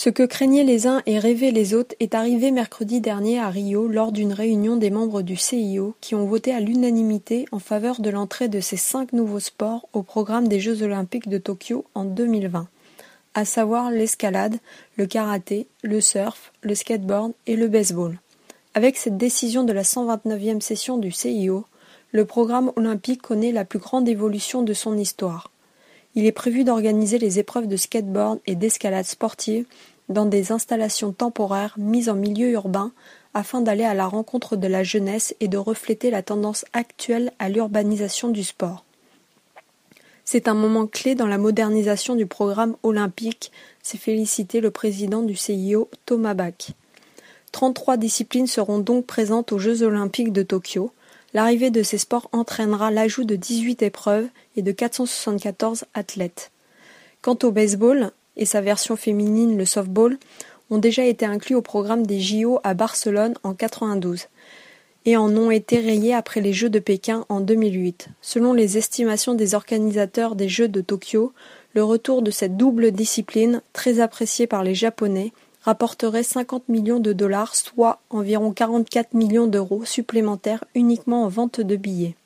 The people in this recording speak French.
Ce que craignaient les uns et rêvaient les autres est arrivé mercredi dernier à Rio lors d'une réunion des membres du CIO qui ont voté à l'unanimité en faveur de l'entrée de ces 5 nouveaux sports au programme des Jeux Olympiques de Tokyo en 2020, à savoir l'escalade, le karaté, le surf, le skateboard et le baseball. Avec cette décision de la 129e session du CIO, le programme olympique connaît la plus grande évolution de son histoire. Il est prévu d'organiser les épreuves de skateboard et d'escalade sportive dans des installations temporaires mises en milieu urbain afin d'aller à la rencontre de la jeunesse et de refléter la tendance actuelle à l'urbanisation du sport. C'est un moment clé dans la modernisation du programme olympique, s'est félicité le président du CIO, Thomas Bach. 33 disciplines seront donc présentes aux Jeux Olympiques de Tokyo. L'arrivée de ces sports entraînera l'ajout de 18 épreuves et de 474 athlètes. Quant au baseball et sa version féminine, le softball, ont déjà été inclus au programme des JO à Barcelone en 1992 et en ont été rayés après les Jeux de Pékin en 2008. Selon les estimations des organisateurs des Jeux de Tokyo, le retour de cette double discipline, très appréciée par les Japonais, rapporterait 50 millions de dollars, soit environ 44 millions d'euros supplémentaires uniquement en vente de billets.